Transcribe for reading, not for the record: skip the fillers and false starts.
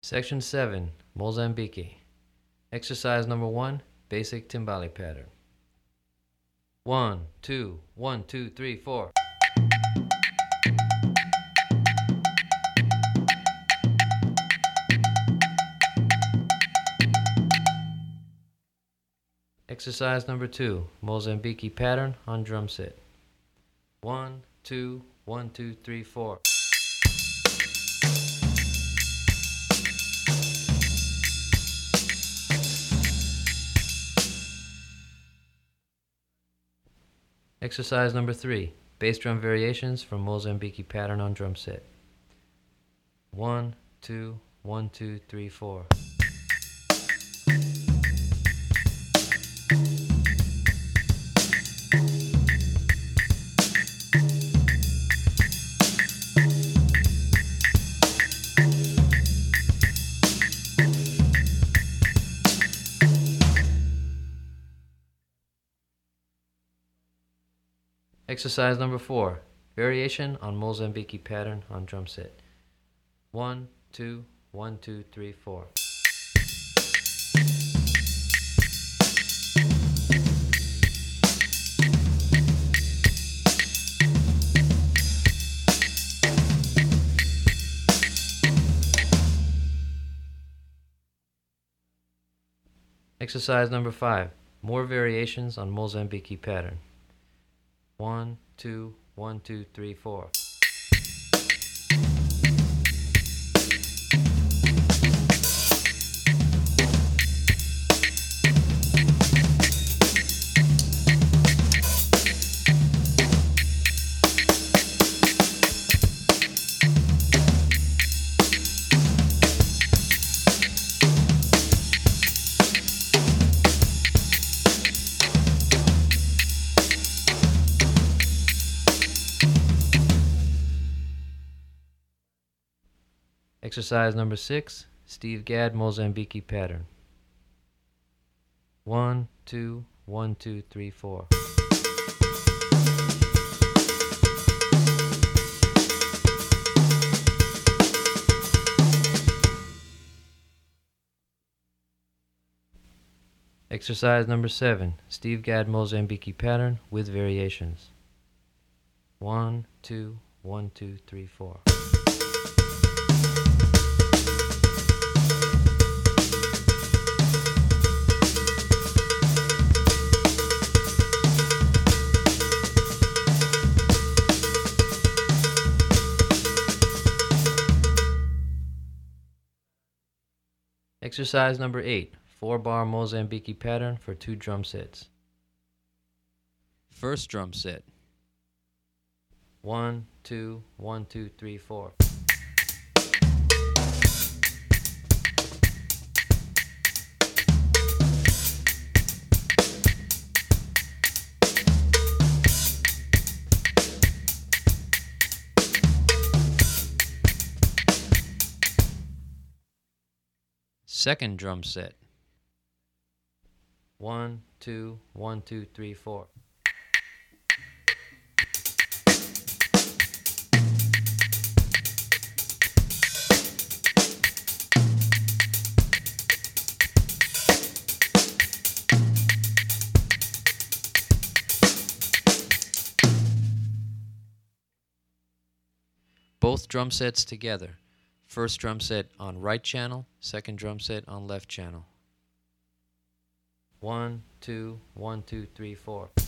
Section 7, Mozambique. Exercise number 1, basic timbali pattern. 1, 2, 1, 2, 3, 4. Exercise number 2, Mozambique pattern on drum set. 1, 2, 1, 2, 3, 4. Exercise number 3, bass drum variations from Mozambique pattern on drum set. 1, 2, 1, 2, 3, 4. Exercise number 4, variation on Mozambique pattern on drum set. 1, 2, 1, 2, 3, 4. Exercise number 5, more variations on Mozambique pattern. 1, 2, 1, 2, 3, 4. Exercise number 6, Steve Gadd Mozambique pattern. 1, 2, 1, 2, 3, 4. Exercise number 7, Steve Gadd Mozambique pattern with variations. 1, 2, 1, 2, 3, 4. Exercise number 8, 4-bar Mozambique pattern for 2 drum sets. First drum set. 1, 2, 1, 2, 3, 4. Second drum set. 1, 2, 1, 2, 3, 4. Both drum sets together. First drum set on right channel, second drum set on left channel. 1, 2, 1, 2, 3, 4.